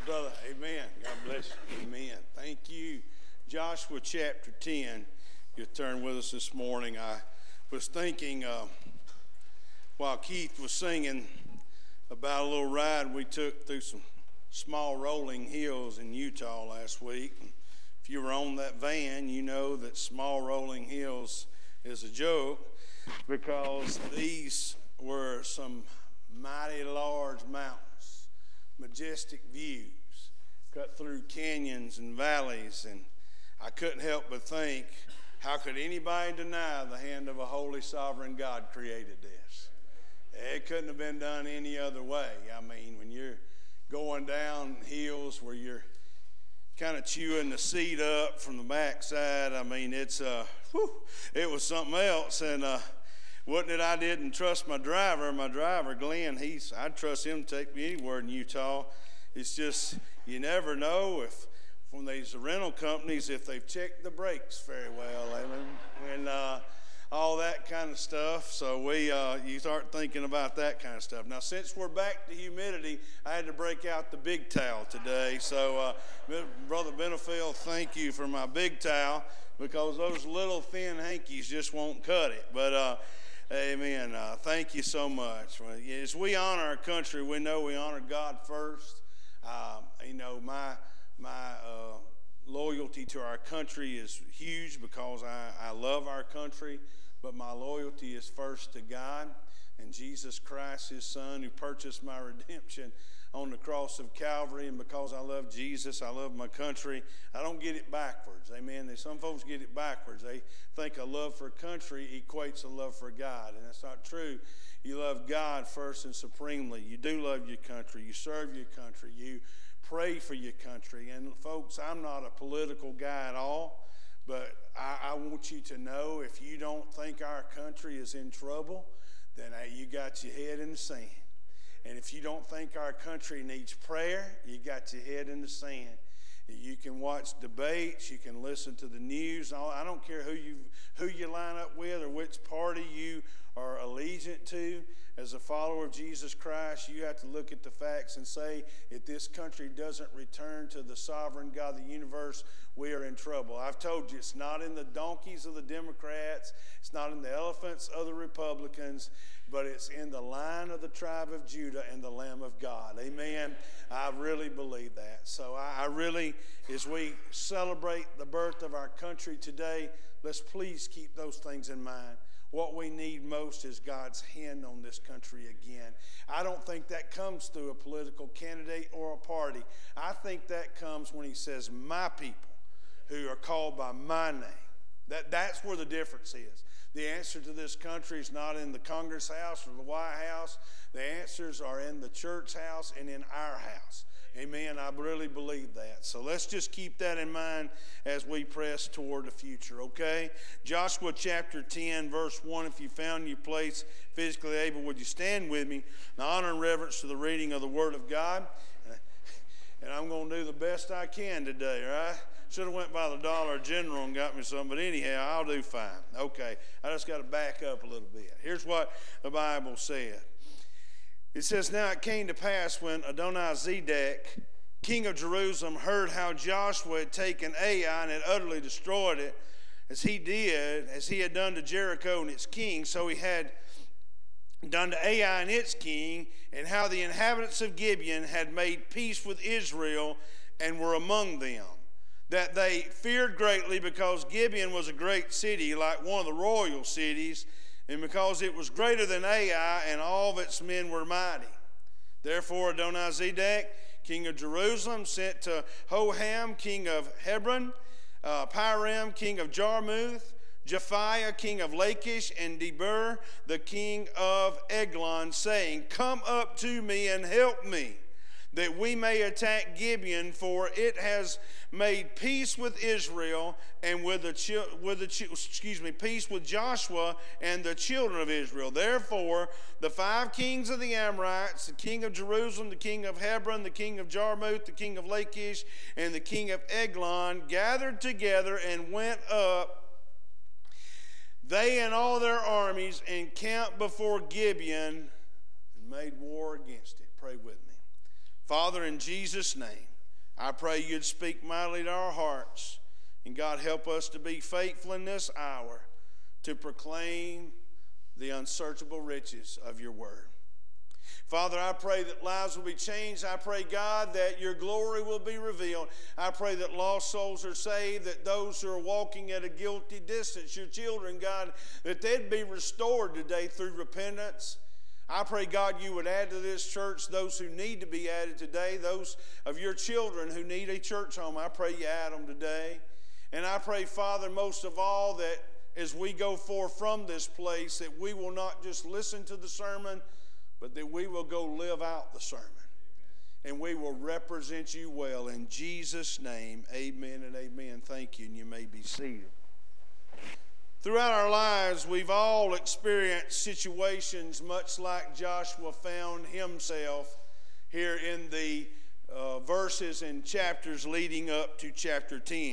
brother. Amen. God bless you. Amen. Thank you. Joshua chapter 10. You turn with us this morning. I was thinking while Keith was singing about a little ride we took through some small rolling hills in Utah last week. If you were on that van, you know that small rolling hills is a joke because these were some mighty large mountains, majestic views, cut through canyons and valleys, and I couldn't help but think, how could anybody deny the hand of a holy sovereign God created this? It couldn't have been done any other way. I mean, when you're going down hills where you're kind of chewing the seat up from the backside, I mean, it was something else. And wasn't it I didn't trust my driver, Glenn, I'd trust him to take me anywhere in Utah. It's just, you never know if from these rental companies, if they've checked the brakes very well, and all that kind of stuff. So you start thinking about that kind of stuff. Now, since we're back to humidity, I had to break out the big towel today. So, Brother Benefield, thank you for my big towel, because those little thin hankies just won't cut it. But amen. Thank you so much. As we honor our country, we know we honor God first. My loyalty to our country is huge because I love our country, but my loyalty is first to God and Jesus Christ, his son, who purchased my redemption on the cross of Calvary. And because I love Jesus, I love my country. I don't get it backwards. Amen. Some folks get it backwards. They think a love for country equates a love for God, and that's not true. You love God first and supremely. You do love your country. You serve your country. You pray for your country. And folks, I'm not a political guy at all, but I want you to know, if you don't think our country is in trouble, then you got your head in the sand. And if you don't think our country needs prayer, you got your head in the sand. You can watch debates, you can listen to the news. I don't care who you line up with or which party you are allegiant to. As a follower of Jesus Christ, you have to look at the facts and say, if this country doesn't return to the sovereign God of the universe, we are in trouble. I've told you, it's not in the donkeys of the Democrats, it's not in the elephants of the Republicans, but it's in the line of the tribe of Judah and the Lamb of God. Amen. I really believe that. So I really, as we celebrate the birth of our country today, let's please keep those things in mind. What we need most is God's hand on this country again. I don't think that comes through a political candidate or a party. I think that comes when he says, my people who are called by my name. That's where the difference is. The answer to this country is not in the Congress House or the White House. The answers are in the church house and in our house. Amen. I really believe that. So let's just keep that in mind as we press toward the future, okay? Joshua chapter 10, verse 1. If you found your place physically able, would you stand with me in honor and reverence to the reading of the Word of God? And I'm going to do the best I can today, right? Should have went by the Dollar General and got me something, but anyhow, I'll do fine. Okay, I just got to back up a little bit. Here's what the Bible said. It says, now it came to pass when Adonizedek, king of Jerusalem, heard how Joshua had taken Ai and had utterly destroyed it, as he had done to Jericho and its king, so he had done to Ai and its king, and how the inhabitants of Gibeon had made peace with Israel and were among them, that they feared greatly, because Gibeon was a great city, like one of the royal cities, and because it was greater than Ai, and all of its men were mighty. Therefore Adonizedek, king of Jerusalem, sent to Hoham, king of Hebron, Piram, king of Jarmuth, Japhiah, king of Lachish, and Debir, the king of Eglon, saying, come up to me and help me, that we may attack Gibeon, for it has made peace with Israel and peace with Joshua and the children of Israel. Therefore, the 5 kings of the Amorites, the king of Jerusalem, the king of Hebron, the king of Jarmuth, the king of Lachish, and the king of Eglon gathered together and went up, they and all their armies, encamped before Gibeon and made war against it. Pray with me. Father, in Jesus' name, I pray you'd speak mightily to our hearts. And God, help us to be faithful in this hour to proclaim the unsearchable riches of your word. Father, I pray that lives will be changed. I pray, God, that your glory will be revealed. I pray that lost souls are saved, that those who are walking at a guilty distance, your children, God, that they'd be restored today through repentance. I pray, God, you would add to this church those who need to be added today, those of your children who need a church home. I pray you add them today. And I pray, Father, most of all, that as we go forth from this place, that we will not just listen to the sermon, but that we will go live out the sermon. And we will represent you well. In Jesus' name, amen and amen. Thank you, and you may be seated. Throughout our lives, we've all experienced situations much like Joshua found himself here in the verses and chapters leading up to chapter 10.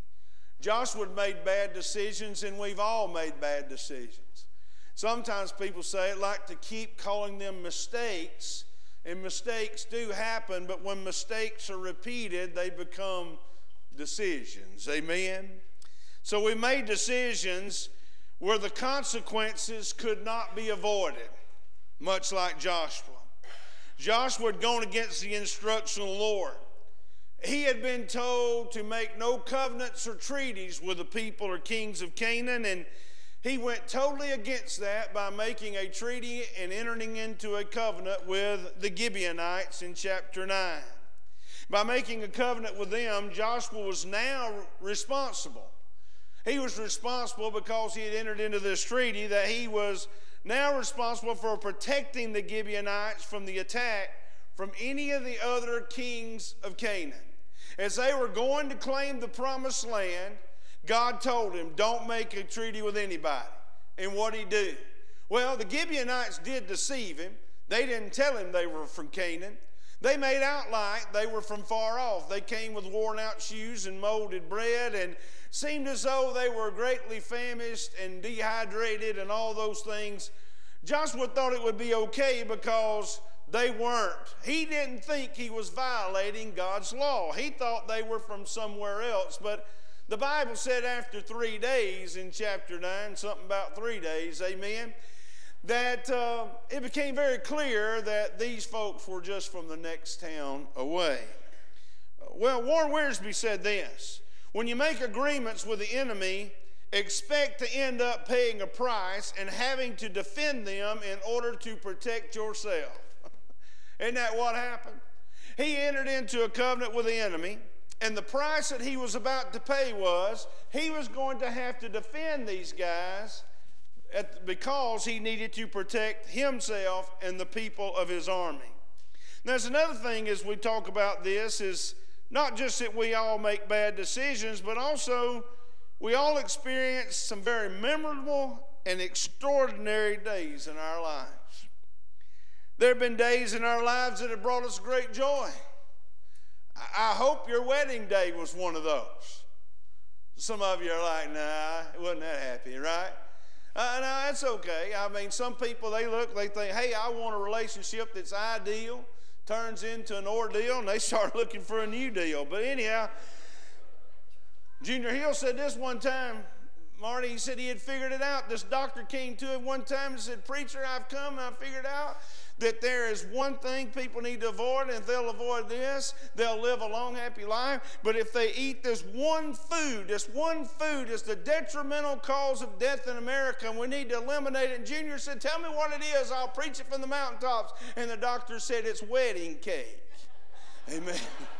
Joshua made bad decisions, and we've all made bad decisions. Sometimes people say, like to keep calling them mistakes, and mistakes do happen, but when mistakes are repeated, they become decisions. Amen? So we made decisions where the consequences could not be avoided, much like Joshua. Joshua had gone against the instruction of the Lord. He had been told to make no covenants or treaties with the people or kings of Canaan, and he went totally against that by making a treaty and entering into a covenant with the Gibeonites in chapter 9. By making a covenant with them, Joshua was now responsible. He was responsible because he had entered into this treaty, that he was now responsible for protecting the Gibeonites from the attack from any of the other kings of Canaan. As they were going to claim the promised land, God told him, don't make a treaty with anybody. And what'd he do? Well, the Gibeonites did deceive him. They didn't tell him they were from Canaan. They made out like they were from far off. They came with worn out shoes and molded bread, and seemed as though they were greatly famished and dehydrated and all those things. Joshua thought it would be okay because they weren't. He didn't think he was violating God's law. He thought they were from somewhere else. But the Bible said after 3 days in chapter 9, something about 3 days, amen, that it became very clear that these folks were just from the next town away. Well, Warren Wiersbe said this: when you make agreements with the enemy, expect to end up paying a price and having to defend them in order to protect yourself. Isn't that what happened? He entered into a covenant with the enemy, and the price that he was about to pay was he was going to have to defend these guys because he needed to protect himself and the people of his army. Now, there's another thing as we talk about this is not just that we all make bad decisions, but also we all experience some very memorable and extraordinary days in our lives. There have been days in our lives that have brought us great joy. I hope your wedding day was one of those. Some of you are like, nah, it wasn't that happy, right? No, that's okay. I mean, some people, they think, hey, I want a relationship that's ideal, turns into an ordeal, and they start looking for a new deal. But anyhow, Junior Hill said this one time, Marty, he said he had figured it out. This doctor came to him one time and said, preacher, I've come and I figured out that there is one thing people need to avoid, and if they'll avoid this, they'll live a long, happy life. But if they eat this one food is the detrimental cause of death in America, and we need to eliminate it. And Junior said, tell me what it is. I'll preach it from the mountaintops. And the doctor said, it's wedding cake. Amen.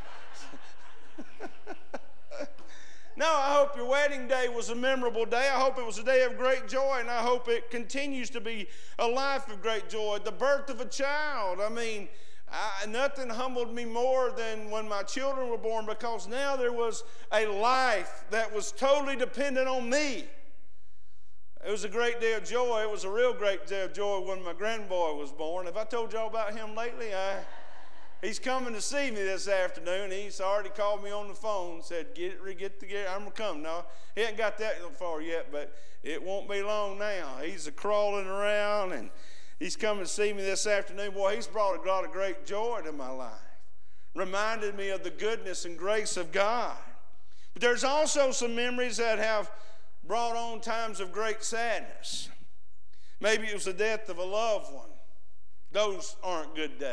No, I hope your wedding day was a memorable day. I hope it was a day of great joy, and I hope it continues to be a life of great joy. The birth of a child. I mean, nothing humbled me more than when my children were born, because now there was a life that was totally dependent on me. It was a great day of joy. It was a real great day of joy when my grandboy was born. Have I told y'all about him lately? He's coming to see me this afternoon. He's already called me on the phone, said, get together, I'm going to come. No, he hasn't got that far yet, but it won't be long now. He's crawling around, and he's coming to see me this afternoon. Boy, he's brought a lot of great joy to my life. reminded me of the goodness and grace of God. But there's also some memories that have brought on times of great sadness. Maybe it was the death of a loved one. Those aren't good days.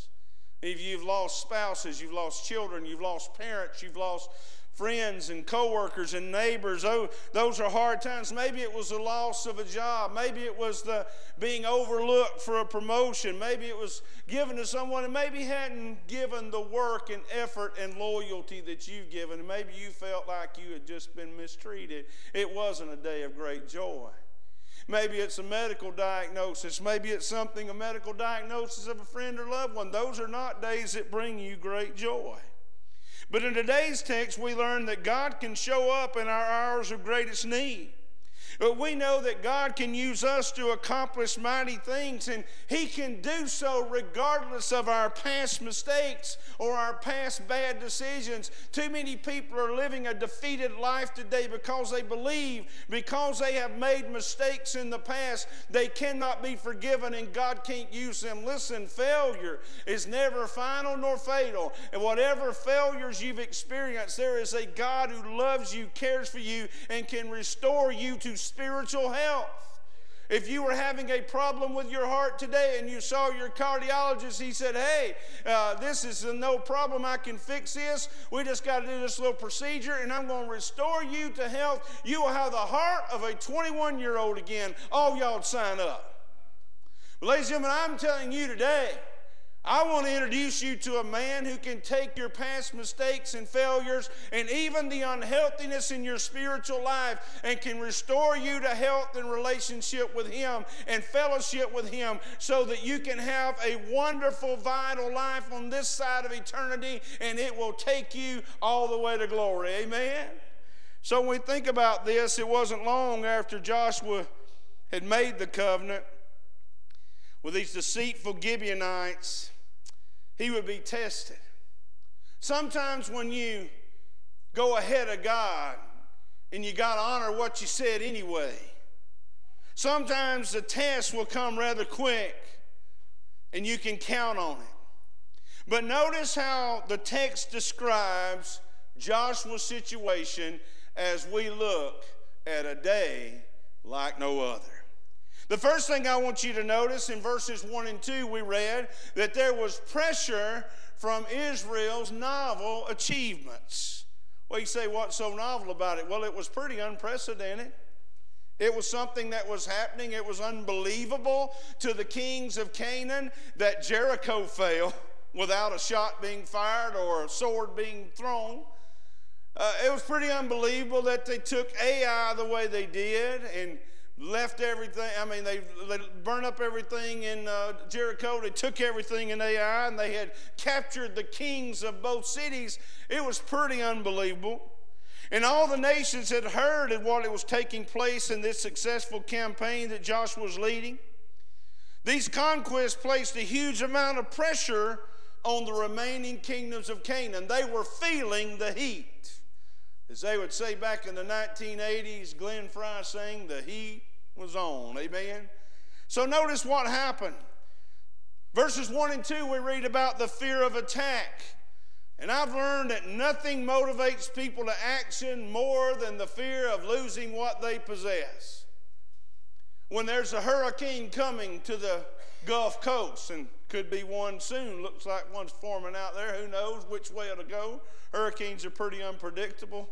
If you've lost spouses, you've lost children, you've lost parents, you've lost friends and coworkers and neighbors, those are hard times. Maybe it was the loss of a job. Maybe it was the being overlooked for a promotion. Maybe it was given to someone and maybe hadn't given the work and effort and loyalty that you've given. And maybe you felt like you had just been mistreated. It wasn't a day of great joy. Maybe it's a medical diagnosis. Maybe it's a medical diagnosis of a friend or loved one. Those are not days that bring you great joy. But in today's text, we learn that God can show up in our hours of greatest need. But we know that God can use us to accomplish mighty things, and He can do so regardless of our past mistakes or our past bad decisions. Too many people are living a defeated life today because they believe, because they have made mistakes in the past, they cannot be forgiven and God can't use them. Listen, failure is never final nor fatal. And whatever failures you've experienced, there is a God who loves you, cares for you, and can restore you to spiritual health. If you were having a problem with your heart today and you saw your cardiologist, he said, hey, this is no problem. I can fix this. We just got to do this little procedure and I'm going to restore you to health. You will have the heart of a 21-year-old again. All y'all sign up. But ladies and gentlemen, I'm telling you today, I want to introduce you to a man who can take your past mistakes and failures and even the unhealthiness in your spiritual life and can restore you to health and relationship with Him and fellowship with Him so that you can have a wonderful, vital life on this side of eternity, and it will take you all the way to glory. Amen? So when we think about this, it wasn't long after Joshua had made the covenant with these deceitful Gibeonites, he would be tested. Sometimes when you go ahead of God and you got to honor what you said anyway, sometimes the test will come rather quick and you can count on it. But notice how the text describes Joshua's situation as we look at a day like no other. The first thing I want you to notice in verses 1 and 2, we read that there was pressure from Israel's novel achievements. Well, you say, what's so novel about it? Well, it was pretty unprecedented. It was something that was happening. It was unbelievable to the kings of Canaan that Jericho fell without a shot being fired or a sword being thrown. It was pretty unbelievable that they took Ai the way they did and left everything. I mean, they burned up everything in Jericho. They took everything in Ai, and they had captured the kings of both cities. It was pretty unbelievable. And all the nations had heard of what was taking place in this successful campaign that Joshua was leading. These conquests placed a huge amount of pressure on the remaining kingdoms of Canaan. They were feeling the heat. As they would say back in the 1980s, Glenn Fry sang, the heat was on. Amen? So notice what happened. Verses 1 and 2, we read about the fear of attack. And I've learned that nothing motivates people to action more than the fear of losing what they possess. When there's a hurricane coming to the Gulf Coast, and could be one soon, looks like one's forming out there, who knows which way it'll go. Hurricanes are pretty unpredictable.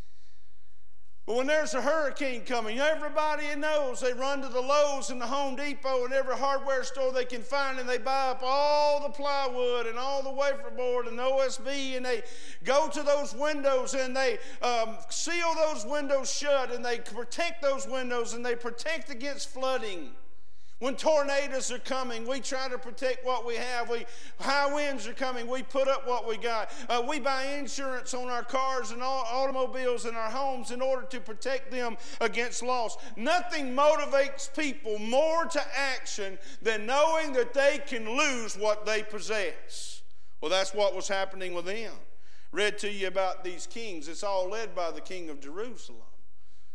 But when there's a hurricane coming, everybody knows they run to the Lowe's and the Home Depot and every hardware store they can find, and they buy up all the plywood and all the wafer board and OSB, and they go to those windows and they seal those windows shut, and they protect those windows, and they protect against flooding. When tornadoes are coming, we try to protect what we have. High winds are coming, we put up what we got. We buy insurance on our cars and automobiles and our homes in order to protect them against loss. Nothing motivates people more to action than knowing that they can lose what they possess. Well, that's what was happening with them. Read to you about these kings. It's all led by the king of Jerusalem,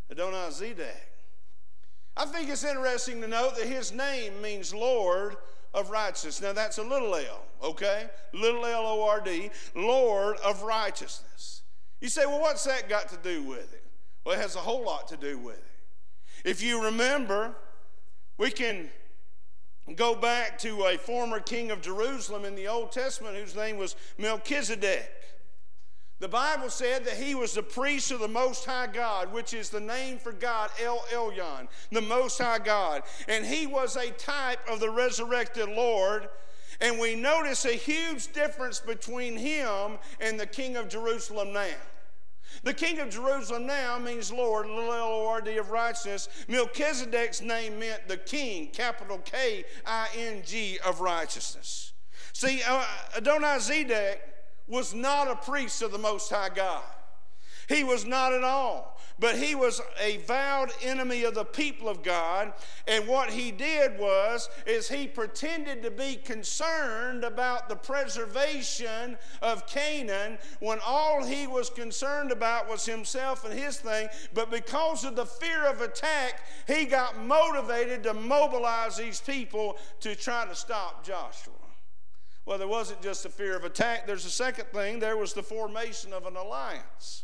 Adonizedek. I think it's interesting to note that his name means Lord of righteousness. Now that's a little L, okay? Little L-O-R-D, Lord of righteousness. You say, well, what's that got to do with it? Well, it has a whole lot to do with it. If you remember, we can go back to a former king of Jerusalem in the Old Testament whose name was Melchizedek. The Bible said that he was the priest of the Most High God, which is the name for God, El Elyon, the Most High God. And he was a type of the resurrected Lord. And we notice a huge difference between him and the king of Jerusalem now. The king of Jerusalem now means Lord, little L-O-R-D of righteousness. Melchizedek's name meant the king, capital K-I-N-G of righteousness. See, Adonizedek was not a priest of the Most High God. He was not at all. But he was a vowed enemy of the people of God. And what he did is he pretended to be concerned about the preservation of Canaan when all he was concerned about was himself and his thing. But because of the fear of attack, he got motivated to mobilize these people to try to stop Joshua. Well, there wasn't just a fear of attack. There's a second thing. There was the formation of an alliance.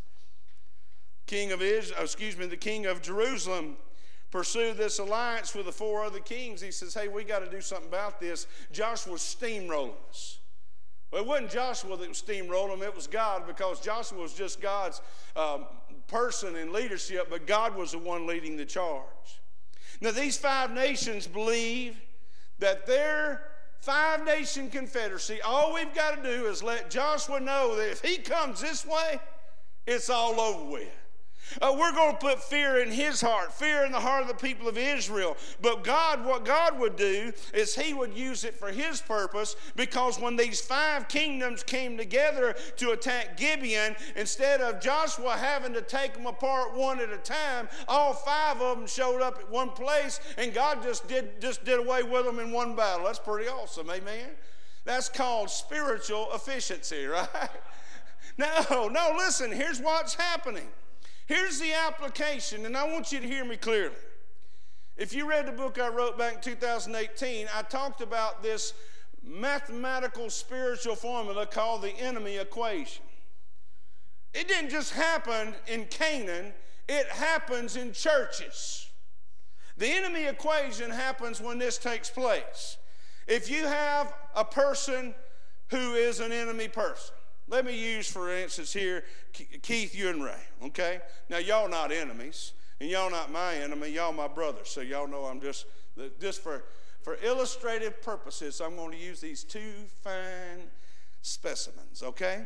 The king of Jerusalem pursued this alliance with the four other kings. He says, hey, we got to do something about this. Joshua's steamrolling us. Well, it wasn't Joshua that was steamrolling him. It was God, because Joshua was just God's person in leadership, but God was the one leading the charge. Now, these 5 nations believe that their 5-nation confederacy, all we've got to do is let Joshua know that if he comes this way, it's all over with. We're going to put fear in his heart, fear in the heart of the people of Israel. But God, what God would do is he would use it for his purpose, because when these 5 kingdoms came together to attack Gibeon, instead of Joshua having to take them apart one at a time, all 5 of them showed up at one place, and God just did away with them in one battle. That's pretty awesome, amen? That's called spiritual efficiency, right? No, listen, here's what's happening. Here's the application, and I want you to hear me clearly. If you read the book I wrote back in 2018, I talked about this mathematical spiritual formula called the enemy equation. It didn't just happen in Canaan, it happens in churches. The enemy equation happens when this takes place. If you have a person who is an enemy person, let me use, for instance, here, Keith, you and Ray, okay? Now, y'all not enemies, and y'all not my enemy, y'all my brothers. So y'all know I'm just for illustrative purposes, I'm going to use these 2 fine specimens, okay?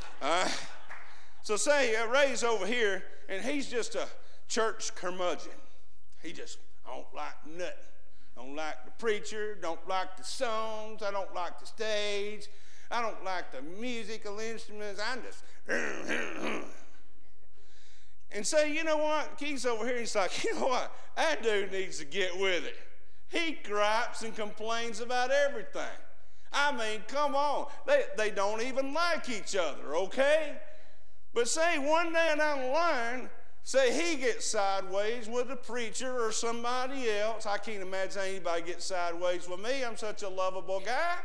So say Ray's over here, and he's just a church curmudgeon. He just don't like nothing. Don't like the preacher, don't like the songs, I don't like the stage, I don't like the musical instruments. I'm just, and say, you know what? Keith's over here. He's like, you know what? That dude needs to get with it. He gripes and complains about everything. I mean, come on. They don't even like each other, okay? But say one day down the line, say he gets sideways with a preacher or somebody else. I can't imagine anybody gets sideways with me. I'm such a lovable guy.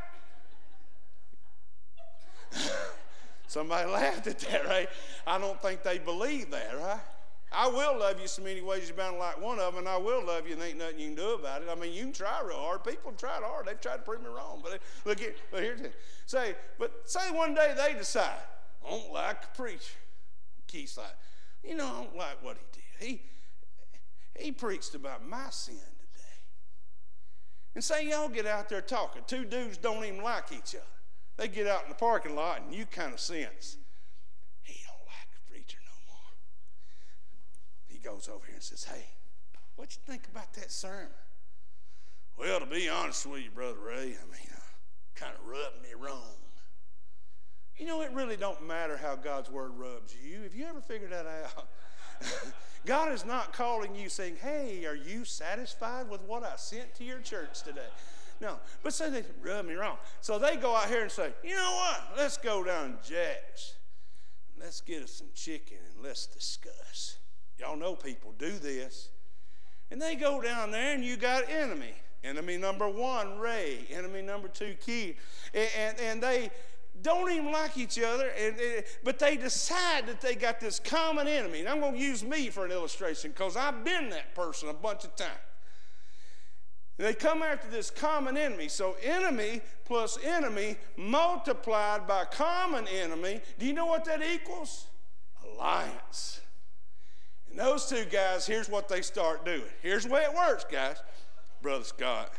Somebody laughed at that, right? I don't think they believe that, right? I will love you so many ways you're bound to like one of them, and I will love you, and ain't nothing you can do about it. I mean, you can try real hard. People have tried hard. They've tried to prove me wrong. But look here, here's it. Say one day they decide, I don't like the preacher. Keith's like, you know, I don't like what he did. He preached about my sin today. And say y'all get out there talking. 2 dudes don't even like each other. They get out in the parking lot, and you kind of sense, he don't like the preacher no more. He goes over here and says, hey, what you think about that sermon? Well, to be honest with you, Brother Ray, I mean, kind of rubbed me wrong. You know, it really don't matter how God's word rubs you. Have you ever figured that out? God is not calling you saying, hey, are you satisfied with what I sent to your church today? No, but say they rub me wrong. So they go out here and say, you know what? Let's go down to Jack's. Let's get us some chicken and let's discuss. Y'all know people do this. And they go down there and you got enemy. Enemy number one, Ray. Enemy number two, Keith. And they don't even like each other, but they decide that they got this common enemy. And I'm going to use me for an illustration because I've been that person a bunch of times. They come after this common enemy. So enemy plus enemy multiplied by common enemy, do you know what that equals? Alliance. And those two guys, here's what they start doing. Here's the way it works, guys. Brother Scott,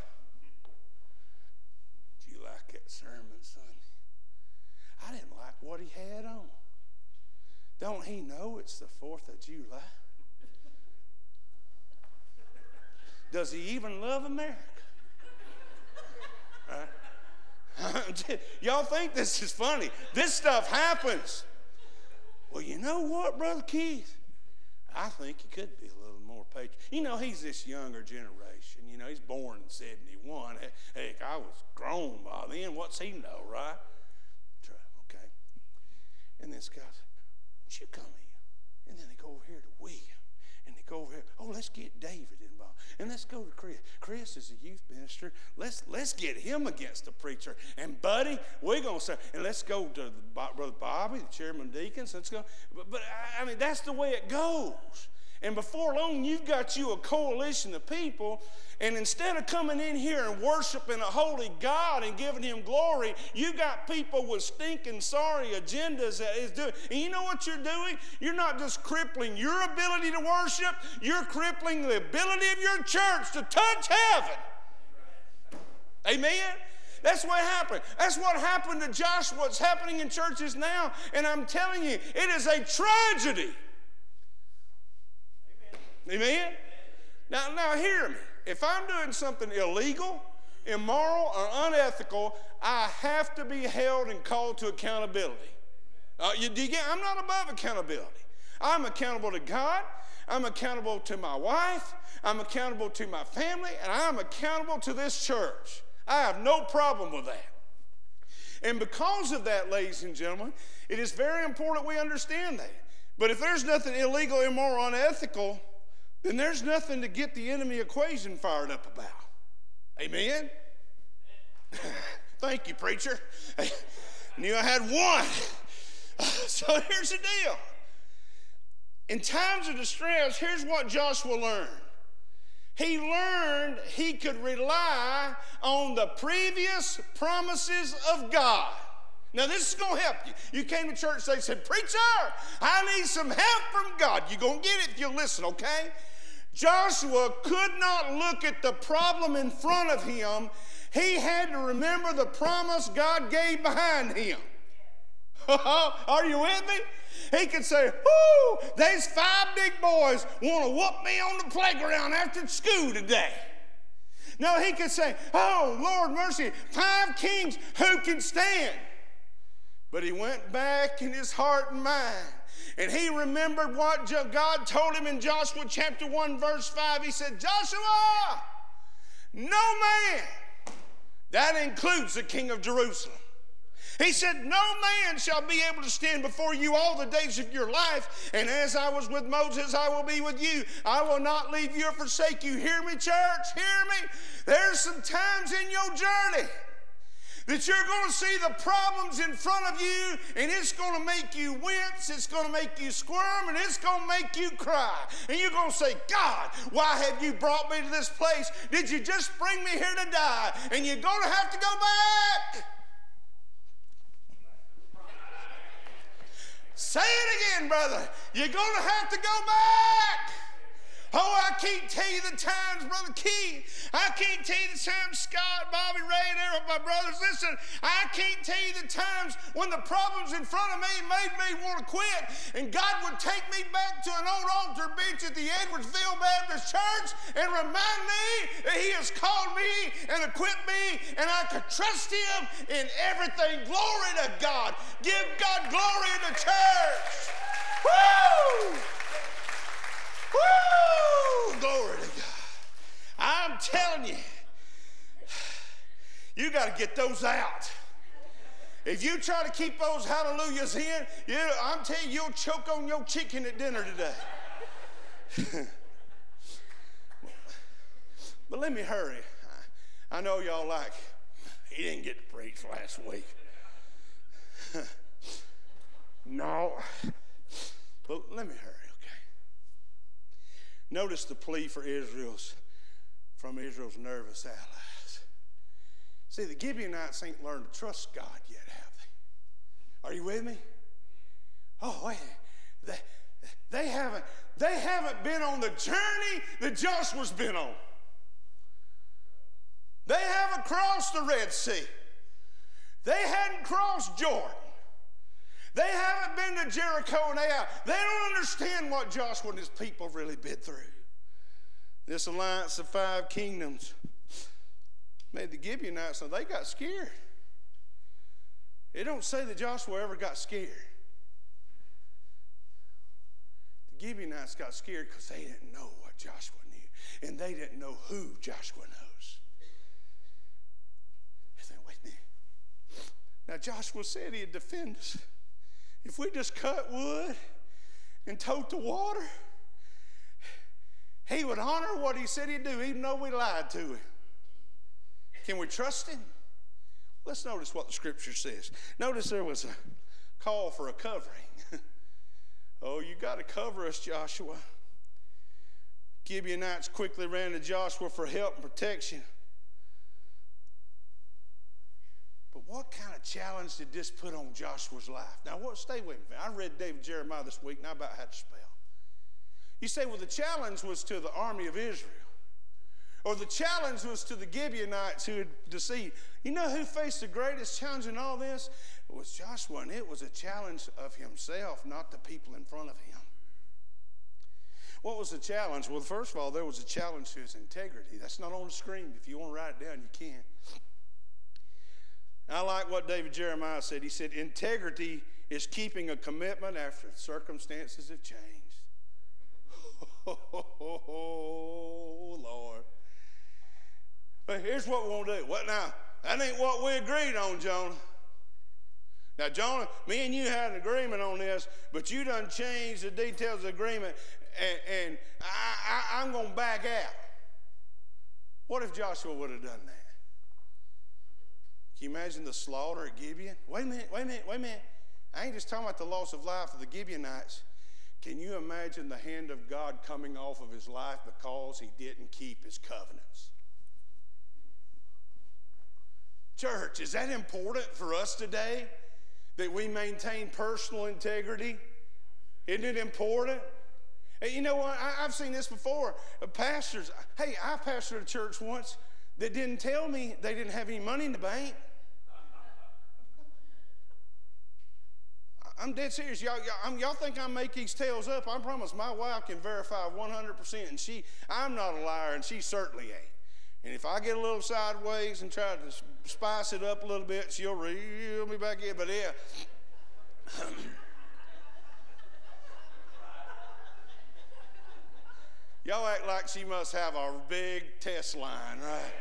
did you like that sermon Sunday? I didn't like what he had on. Don't he know it's the 4th of July? Does he even love America? Right? Y'all think this is funny. This stuff happens. Well, you know what, Brother Keith? I think he could be a little more patriotic. You know, he's this younger generation. You know, he's born in 71. Heck, I was grown by then. What's he know, right? Okay. And this guy said, won't you come here? And then they go over here to William. And they go over here. Oh, let's get David involved. And let's go to Chris. Chris is a youth minister. Let's get him against the preacher. And Buddy, we're going to say, and let's go to Brother Bobby, the chairman of deacons. Let's go. But I mean, that's the way it goes. And before long, you've got you a coalition of people, and instead of coming in here and worshiping a holy God and giving him glory, you got people with stinking sorry agendas that is doing. And you know what you're doing? You're not just crippling your ability to worship, you're crippling the ability of your church to touch heaven. Amen? That's what happened. That's what happened to Joshua. It's happening in churches now, and I'm telling you, it is a tragedy. Amen? Now hear me. If I'm doing something illegal, immoral, or unethical, I have to be held and called to accountability. I'm not above accountability. I'm accountable to God. I'm accountable to my wife. I'm accountable to my family. And I'm accountable to this church. I have no problem with that. And because of that, ladies and gentlemen, it is very important we understand that. But if there's nothing illegal, immoral, unethical, then there's nothing to get the enemy equation fired up about. Amen? Thank you, preacher. I knew I had one. So here's the deal. In times of distress, here's what Joshua learned. He learned he could rely on the previous promises of God. Now, this is going to help you. You came to church, they said, preacher, I need some help from God. You're going to get it if you listen, okay? Joshua could not look at the problem in front of him. He had to remember the promise God gave behind him. Are you with me? He could say, whoo, there's 5 big boys want to whoop me on the playground after school today. No, he could say, oh, Lord mercy, 5 kings who can stand. But he went back in his heart and mind, and he remembered what God told him in Joshua chapter 1, verse 5. He said, Joshua, no man, that includes the king of Jerusalem. He said, no man shall be able to stand before you all the days of your life. And as I was with Moses, I will be with you. I will not leave you or forsake you. Hear me, church? Hear me? There's some times in your journey that you're going to see the problems in front of you, and it's going to make you wince, it's going to make you squirm, and it's going to make you cry. And you're going to say, God, why have you brought me to this place? Did you just bring me here to die? And you're going to have to go back. Say it again, brother. You're going to have to go back. Oh, I can't tell you the times, Brother Keith. I can't tell you the times, Scott, Bobby, Ray, and all my brothers. Listen, I can't tell you the times when the problems in front of me made me want to quit, and God would take me back to an old altar bench at the Edwardsville Baptist Church and remind me that He has called me and equipped me, and I could trust Him in everything. Glory to God. Give God glory in the church. Woo! Woo! Glory to God. I'm telling you, you got to get those out. If you try to keep those hallelujahs in, I'm telling you, you'll choke on your chicken at dinner today. But let me hurry. I know y'all like, he didn't get to preach last week. No. But let me hurry, okay? Notice the plea for from Israel's nervous allies. See, the Gibeonites ain't learned to trust God yet, have they? Are you with me? Oh, wait. They haven't been on the journey that Joshua's been on. They haven't crossed the Red Sea. They hadn't crossed Jordan. They haven't been to Jericho and Ai. They don't understand what Joshua and his people really been through. This alliance of 5 kingdoms made the Gibeonites, so they got scared. It don't say that Joshua ever got scared. The Gibeonites got scared because they didn't know what Joshua knew, and they didn't know who Joshua knows. They think, wait a minute. Now Joshua said he'd defend us. If we just cut wood and tote the water, he would honor what he said he'd do, even though we lied to him. Can we trust him? Let's notice what the scripture says. Notice there was a call for a covering. Oh, you got to cover us, Joshua. Gibeonites quickly ran to Joshua for help and protection. But what kind of challenge did this put on Joshua's life? Now, stay with me. I read David Jeremiah this week, and I about had to spell. You say, well, the challenge was to the army of Israel. Or the challenge was to the Gibeonites who had deceived. You know who faced the greatest challenge in all this? It was Joshua, and it was a challenge of himself, not the people in front of him. What was the challenge? Well, first of all, there was a challenge to his integrity. That's not on the screen. If you want to write it down, you can. I like what David Jeremiah said. He said, integrity is keeping a commitment after circumstances have changed. Oh, Lord. But here's what we want to do. What now? That ain't what we agreed on, Jonah. Now, Jonah, me and you had an agreement on this, but you done changed the details of the agreement, and I'm going to back out. What if Joshua would have done that? Can you imagine the slaughter at Gibeon? Wait a minute. I ain't just talking about the loss of life of the Gibeonites. Can you imagine the hand of God coming off of his life because he didn't keep his covenants? Church, is that important for us today, that we maintain personal integrity? Isn't it important? And you know what? I've seen this before. Pastors, hey, I pastored a church once that didn't tell me they didn't have any money in the bank. I'm dead serious. Y'all think I make these tales up? I promise my wife can verify 100%, and I'm not a liar, and she certainly ain't. And if I get a little sideways and try to spice it up a little bit, she'll reel me back in. But yeah. Y'all act like she must have a big test line, right?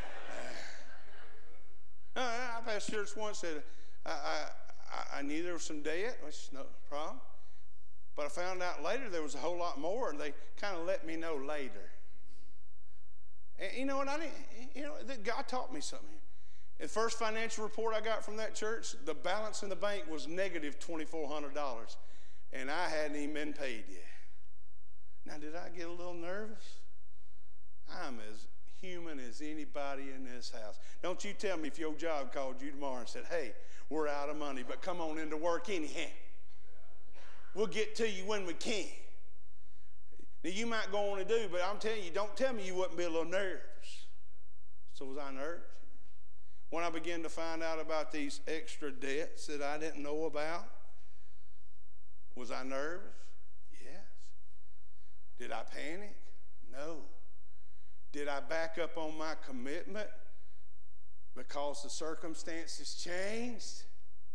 I passed church once, said, I knew there was some debt, which is no problem. But I found out later there was a whole lot more, and they kind of let me know later. And you know what? God taught me something. The first financial report I got from that church, the balance in the bank was negative $2,400, and I hadn't even been paid yet. Now, did I get a little nervous? I'm as human as anybody in this house. Don't you tell me if your job called you tomorrow and said, hey, we're out of money, but come on into work anyhow. We'll get to you when we can. Now, you might go on and do, but I'm telling you, don't tell me you wouldn't be a little nervous. So was I nervous? When I began to find out about these extra debts that I didn't know about, was I nervous? Yes. Did I panic? No. Did I back up on my commitment because the circumstances changed?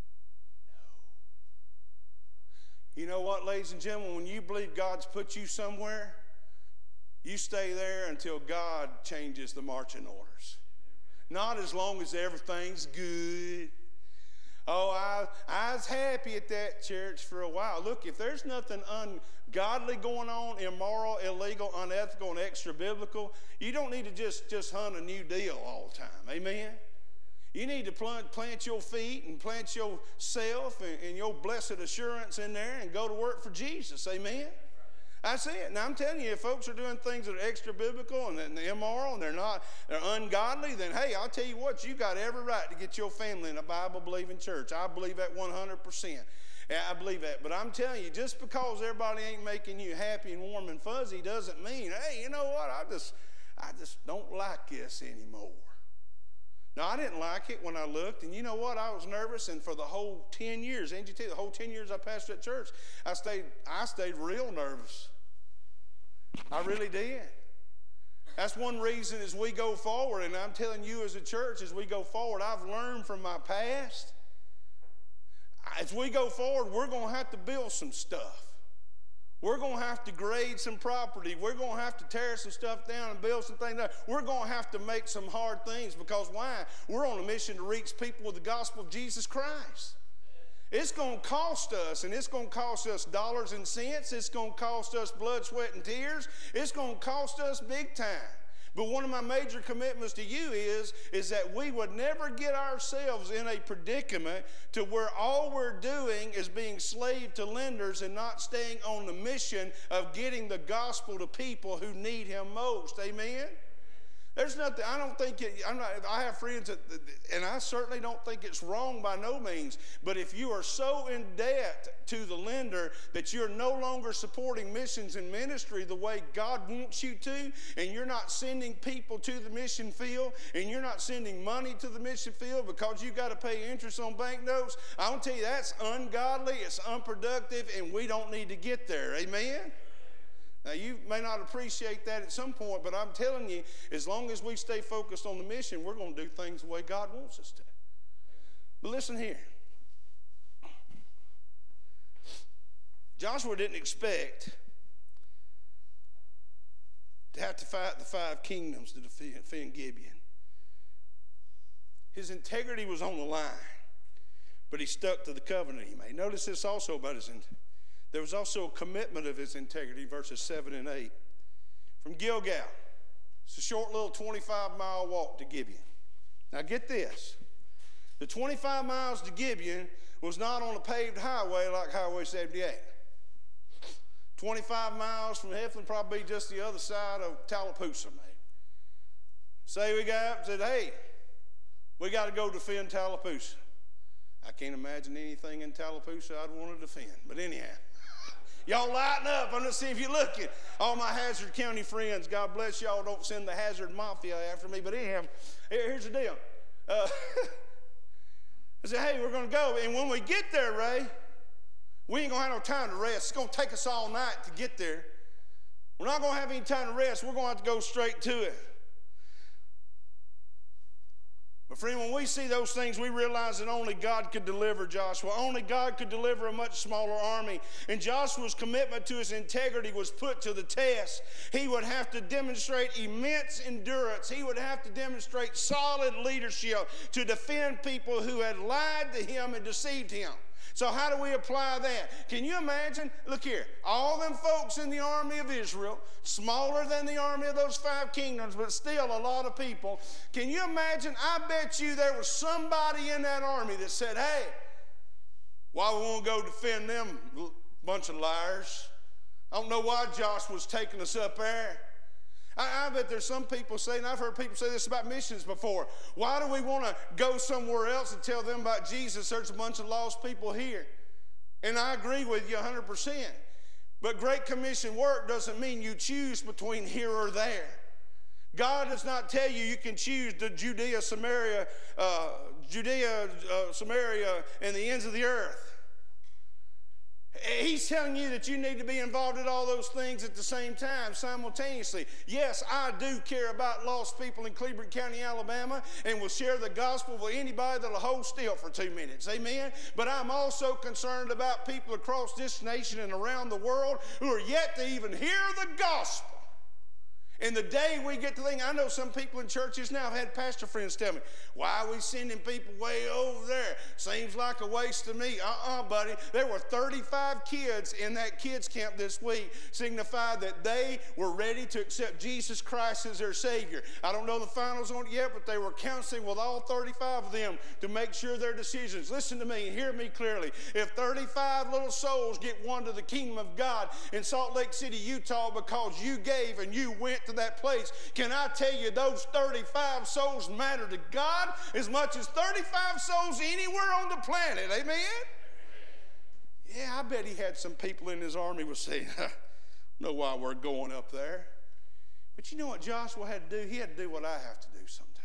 No. You know what, ladies and gentlemen, when you believe God's put you somewhere, you stay there until God changes the marching orders. Not as long as everything's good. Oh, I was happy at that church for a while. Look, if there's nothing godly going on, immoral, illegal, unethical, and extra biblical, you don't need to just hunt a new deal all the time. Amen? You need to plant your feet and plant yourself and your blessed assurance in there and go to work for Jesus. Amen? That's it. Now I'm telling you, if folks are doing things that are extra biblical and they're immoral and they're ungodly, then hey, I'll tell you what, you got every right to get your family in a Bible believing church. I believe that 100%. I believe that. But I'm telling you, just because everybody ain't making you happy and warm and fuzzy doesn't mean, hey, you know what, I just don't like this anymore. Now, I didn't like it when I looked, and you know what? I was nervous, and for the whole 10 years, Angie, the whole 10 years I pastored at church, I stayed real nervous. I really did. That's one reason as we go forward, and I'm telling you as a church, as we go forward, I've learned from my past. As we go forward, we're going to have to build some stuff. We're going to have to grade some property. We're going to have to tear some stuff down and build some things down. We're going to have to make some hard things because why? We're on a mission to reach people with the gospel of Jesus Christ. It's going to cost us, and it's going to cost us dollars and cents. It's going to cost us blood, sweat, and tears. It's going to cost us big time. But one of my major commitments to you is that we would never get ourselves in a predicament to where all we're doing is being slave to lenders and not staying on the mission of getting the gospel to people who need him most. Amen? There's nothing, I don't think I have friends and I certainly don't think it's wrong by no means, but if you are so in debt to the lender that you're no longer supporting missions and ministry the way God wants you to, and you're not sending people to the mission field, and you're not sending money to the mission field because you got to pay interest on bank notes, I want to tell you that's ungodly, it's unproductive, and we don't need to get there. Amen? Now, you may not appreciate that at some point, but I'm telling you, as long as we stay focused on the mission, we're going to do things the way God wants us to. But listen here. Joshua didn't expect to have to fight the 5 kingdoms to defend Gibeon. His integrity was on the line, but he stuck to the covenant he made. Notice this also about his integrity. There was also a commitment of his integrity, verses 7 and 8. From Gilgal, it's a short little 25-mile walk to Gibeon. Now get this. The 25 miles to Gibeon was not on a paved highway like Highway 78. 25 miles from Heflin, probably just the other side of Tallapoosa, maybe. Say we got up and said, hey, we got to go defend Tallapoosa. I can't imagine anything in Tallapoosa I'd want to defend. But anyhow. Y'all lighten up. I'm going to see if you're looking. All my Hazard County friends, God bless y'all. Don't send the Hazard Mafia after me. But anyhow, here's the deal. I said, hey, we're going to go. And when we get there, Ray, we ain't going to have no time to rest. It's going to take us all night to get there. We're not going to have any time to rest. We're going to have to go straight to it. But friend, when we see those things, we realize that only God could deliver Joshua. Only God could deliver a much smaller army. And Joshua's commitment to his integrity was put to the test. He would have to demonstrate immense endurance. He would have to demonstrate solid leadership to defend people who had lied to him and deceived him. So how do we apply that? Can you imagine? Look here. All them folks in the army of Israel, smaller than the army of those 5 kingdoms, but still a lot of people. Can you imagine? I bet you there was somebody in that army that said, hey, why we want to go defend them bunch of liars? I don't know why Joshua's taking us up there. I bet there's some people saying, I've heard people say this about missions before. Why do we want to go somewhere else and tell them about Jesus? There's a bunch of lost people here. And I agree with you 100%. But Great Commission work doesn't mean you choose between here or there. God does not tell you you can choose the Judea, Samaria, and the ends of the earth. He's telling you that you need to be involved in all those things at the same time, simultaneously. Yes, I do care about lost people in Cleveland County, Alabama, and will share the gospel with anybody that'll hold still for 2 minutes. Amen? But I'm also concerned about people across this nation and around the world who are yet to even hear the gospel. And the day we get to think, I know some people in churches now have had pastor friends tell me, why are we sending people way over there? Seems like a waste to me. Buddy. There were 35 kids in that kids camp this week, signified that they were ready to accept Jesus Christ as their Savior. I don't know the finals on it yet, but they were counseling with all 35 of them to make sure their decisions. Listen to me and hear me clearly. If 35 little souls get one to the kingdom of God in Salt Lake City, Utah, because you gave and you went to that place, can I tell you those 35 souls matter to God as much as 35 souls anywhere on the planet? Amen? Yeah, I bet he had some people in his army was saying, I know why we're going up there. But you know what Joshua had to do? He had to do what I have to do sometimes.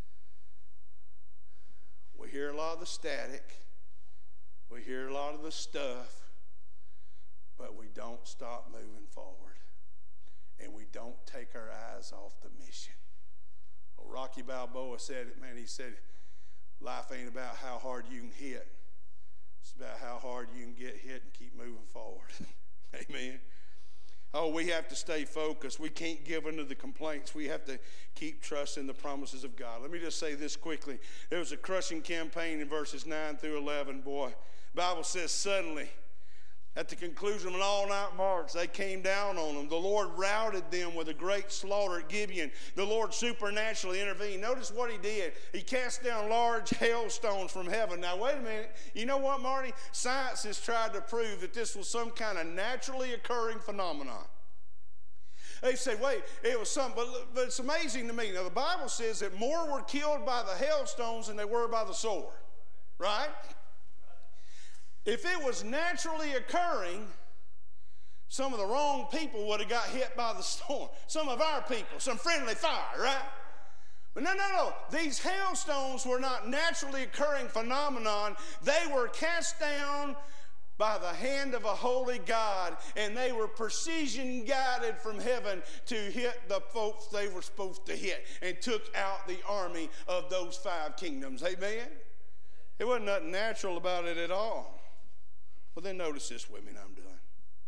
We hear a lot of the static. We hear a lot of the stuff. But we don't stop moving forward. And we don't take our eyes off the mission. Well, Rocky Balboa said it, man. He said, life ain't about how hard you can hit. It's about how hard you can get hit and keep moving forward. Amen. Oh, we have to stay focused. We can't give in to the complaints. We have to keep trusting the promises of God. Let me just say this quickly. There was a crushing campaign in verses 9 through 11. Boy, the Bible says suddenly, at the conclusion of an all-night march, they came down on them. The Lord routed them with a great slaughter at Gibeon. The Lord supernaturally intervened. Notice what he did. He cast down large hailstones from heaven. Now, wait a minute. You know what, Marty? Science has tried to prove that this was some kind of naturally occurring phenomenon. They say, wait, it was something. But it's amazing to me. Now, the Bible says that more were killed by the hailstones than they were by the sword. Right? If it was naturally occurring, some of the wrong people would have got hit by the storm. Some of our people, some friendly fire, right? But no. These hailstones were not naturally occurring phenomenon. They were cast down by the hand of a holy God, and they were precision guided from heaven to hit the folks they were supposed to hit and took out the army of those 5 kingdoms. Amen? There wasn't nothing natural about it at all. Well, then notice this with me, and I'm done.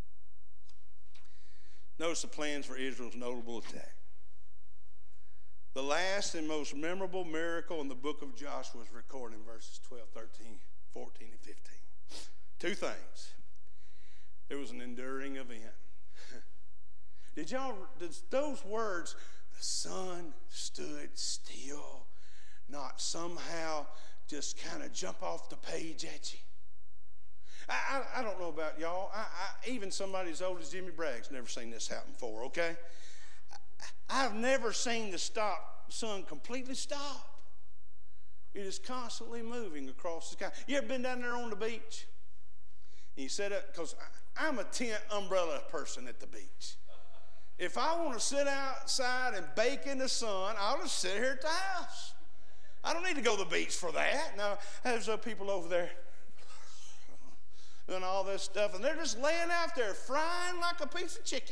Notice the plans for Israel's notable attack. The last and most memorable miracle in the book of Joshua is recorded in verses 12, 13, 14, and 15. 2 things. It was an enduring event. Did those words, the sun stood still, not somehow just kind of jump off the page at you? I don't know about y'all. Even somebody as old as Jimmy Bragg's never seen this happen before, okay? I've never seen the sun completely stop. It is constantly moving across the sky. You ever been down there on the beach? And you sit up, because I'm a tent umbrella person at the beach. If I want to sit outside and bake in the sun, I'll just sit here at the house. I don't need to go to the beach for that. Now, there's people over there and all this stuff, and they're just laying out there frying like a piece of chicken.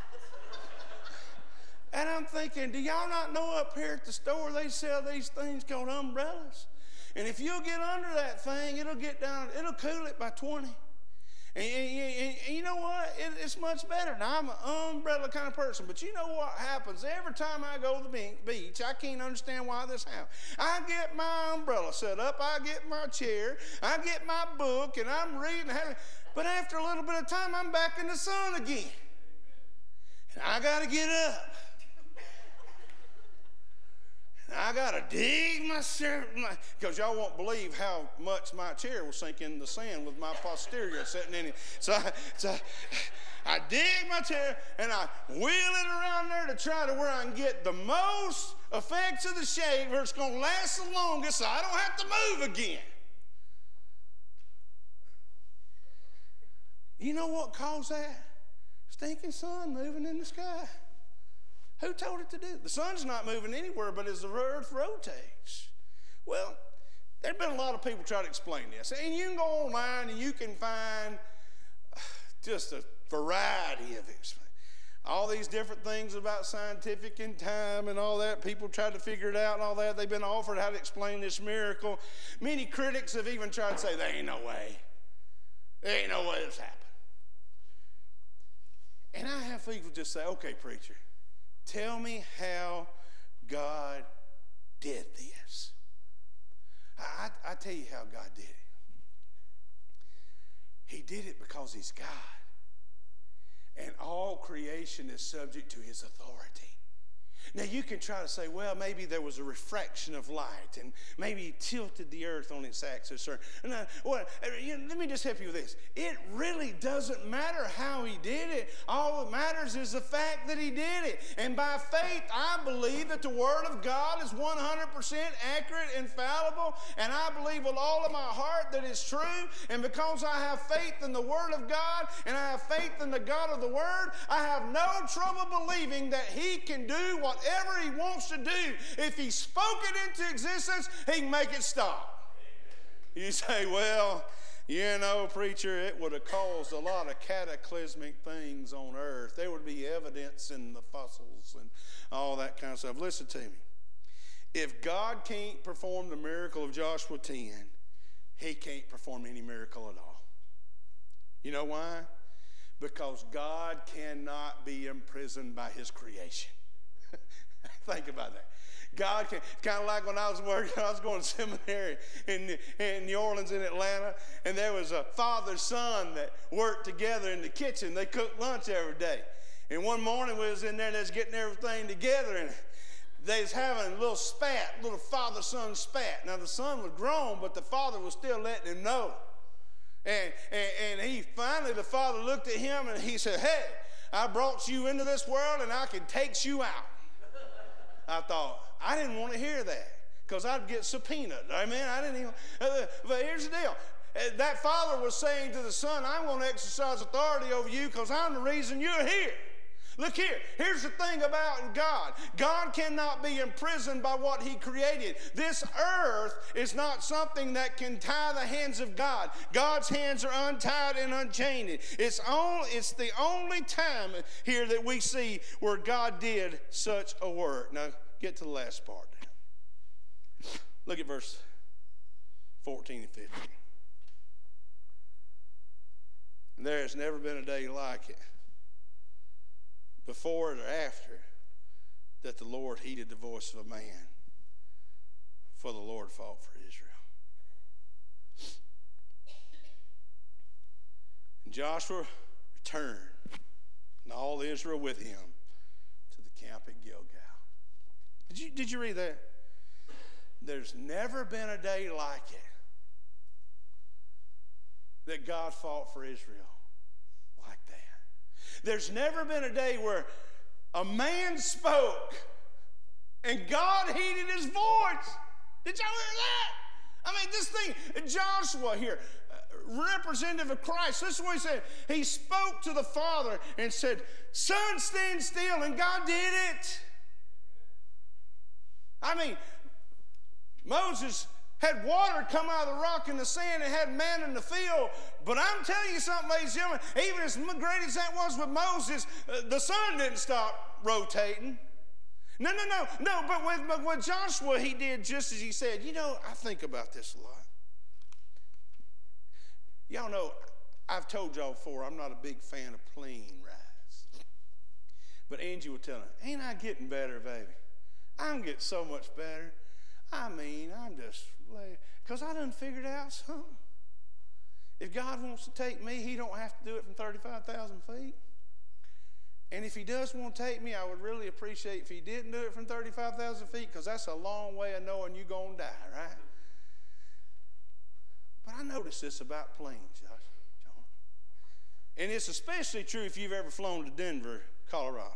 And I'm thinking, do y'all not know up here at the store they sell these things called umbrellas? And if you'll get under that thing, it'll cool it by 20. And you know what? It's much better. Now, I'm an umbrella kind of person, but you know what happens? Every time I go to the beach, I can't understand why this happens. I get my umbrella set up, I get my chair, I get my book, and I'm reading. But after a little bit of time, I'm back in the sun again. And I got to get up. I got to dig myself, because y'all won't believe how much my chair will sink in the sand with my posterior sitting in it. So I dig my chair, and I wheel it around there to try to where I can get the most effects of the shade where it's going to last the longest so I don't have to move again. You know what caused that? Stinking sun moving in the sky. Who told it to do? The sun's not moving anywhere but as the earth rotates. Well, there have been a lot of people try to explain this. And you can go online and you can find just a variety of it. All these different things about scientific and time and all that. People try to figure it out and all that. They've been offered how to explain this miracle. Many critics have even tried to say, there ain't no way. There ain't no way this happened. And I have people just say, okay, preacher, Tell me how God did this. I tell you how God did it. He did it because he's God. And all creation is subject to his authority. Now you can try to say, well, maybe there was a refraction of light, and maybe he tilted the earth on its axis. Let me just help you with this. It really doesn't matter how he did it. All that matters is the fact that he did it. And by faith, I believe that the Word of God is 100% accurate, infallible, and I believe with all of my heart that it's true. And because I have faith in the Word of God, and I have faith in the God of the Word, I have no trouble believing that he can do whatever he wants to do. If he spoke it into existence, he can make it stop. You say, well, preacher, it would have caused a lot of cataclysmic things on earth. There would be evidence in the fossils and all that kind of stuff. Listen to me. If God can't perform the miracle of Joshua 10, he can't perform any miracle at all. You know why? Because God cannot be imprisoned by his creation. Think about that. God can, kind of like when I was working, I was going to seminary in New Orleans, in Atlanta, and there was a father-son that worked together in the kitchen. They cooked lunch every day. And one morning we was in there and they was getting everything together, and they was having a little spat, little father-son spat. Now the son was grown, but the father was still letting him know. And he finally, the father looked at him and he said, hey, I brought you into this world and I can take you out. I thought, I didn't want to hear that because I'd get subpoenaed. Amen. I didn't even, but here's the deal. That father was saying to the son, I'm going to exercise authority over you because I'm the reason you're here. Look here. Here's the thing about God. God cannot be imprisoned by what he created. This earth is not something that can tie the hands of God. God's hands are untied and unchained. It's the only time here that we see where God did such a work. Now, get to the last part. Look at verse 14 and 15. There has never been a day like it, before it or after, that the Lord heeded the voice of a man, for the Lord fought for Israel. And Joshua returned, and all Israel with him, to the camp at Gilgal. Did you read that? There's never been a day like it that God fought for Israel like that. There's never been a day where a man spoke and God heeded his voice. Did y'all hear that? I mean, this thing, Joshua here, representative of Christ, this is what he said. He spoke to the Father and said, Son, stand still, and God did it. I mean, Moses had water come out of the rock and the sand and had manna in the field. But I'm telling you something, ladies and gentlemen, even as great as that was with Moses, the sun didn't stop rotating. No, but with Joshua, he did just as he said. I think about this a lot. Y'all know, I've told y'all before, I'm not a big fan of plane rides. But Angie will tell me, ain't I getting better, baby? I'm getting so much better. I mean, I'm just, because I done figured out something. If God wants to take me, he don't have to do it from 35,000 feet. And if he does want to take me, I would really appreciate if he didn't do it from 35,000 feet, because that's a long way of knowing you're going to die, right? But I noticed this about planes, John. And it's especially true if you've ever flown to Denver, Colorado.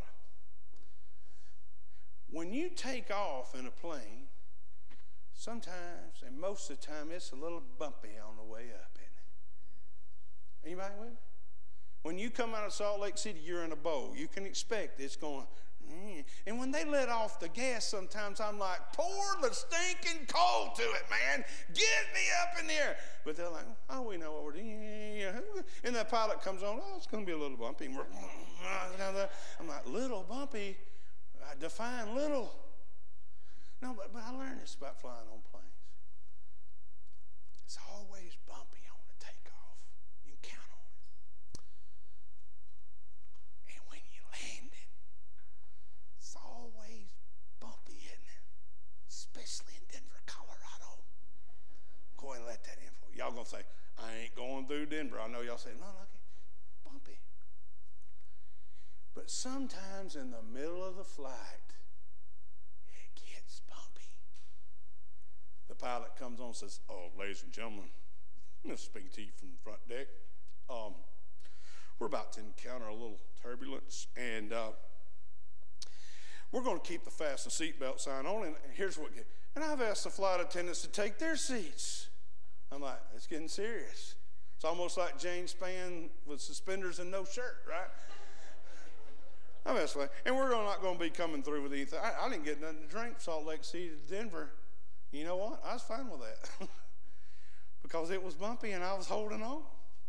When you take off in a plane, sometimes, and most of the time, it's a little bumpy on the way up, isn't it? Anybody with me? When you come out of Salt Lake City, you're in a bowl. You can expect it's going, and when they let off the gas, sometimes I'm like, pour the stinking coal to it, man. Get me up in there. But they're like, oh, we know what we're doing. And that pilot comes on, oh, it's going to be a little bumpy. I'm like, little bumpy? I define little. No, but I learned this about flying on planes. It's always bumpy on the takeoff. You can count on it. And when you land it, it's through Denver. I know y'all say, no, look, bumpy. But sometimes in the middle of the flight, it gets bumpy. The pilot comes on and says, oh, ladies and gentlemen, I'm going to speak to you from the front deck. We're about to encounter a little turbulence, and we're going to keep the fasten seatbelt sign on, and here's what, and I've asked the flight attendants to take their seats. I'm like, it's getting serious. It's almost like James Spann with suspenders and no shirt, right? I've asked, and we're not going to be coming through with anything. I didn't get nothing to drink from Salt Lake City to Denver. You know what? I was fine with that because it was bumpy and I was holding on.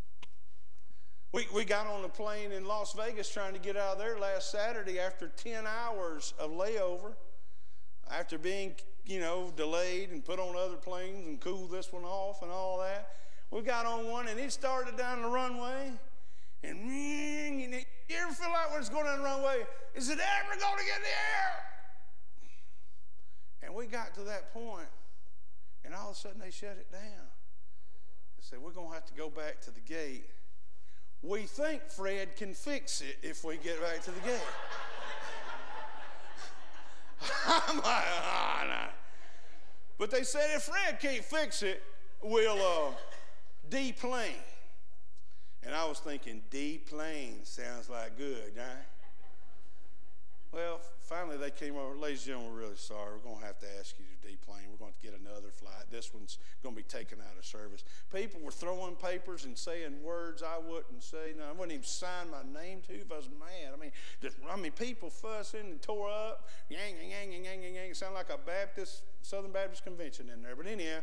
We got on a plane in Las Vegas trying to get out of there last Saturday after 10 hours of layover, after being, delayed and put on other planes and cool this one off and all that. We got on one and it started down the runway, and you ever feel like when it's going down the runway, is it ever going to get in the air? And we got to that point, and all of a sudden they shut it down. They said, we're going to have to go back to the gate. We think Fred can fix it if we get back to the gate. I'm like, no. But they said if Fred can't fix it, we'll deplane. And I was thinking, deplane sounds like good, right? Well, finally they came over. Ladies and gentlemen, we're really sorry. We're going to have to ask you to deplane. We're going to get another flight. This one's going to be taken out of service. People were throwing papers and saying words I wouldn't say. No, I wouldn't even sign my name to if I was mad. I mean, people fussing and tore up. Yang, yang, yang, yang, yang, yang. It sounded like a Southern Baptist convention in there. But anyhow,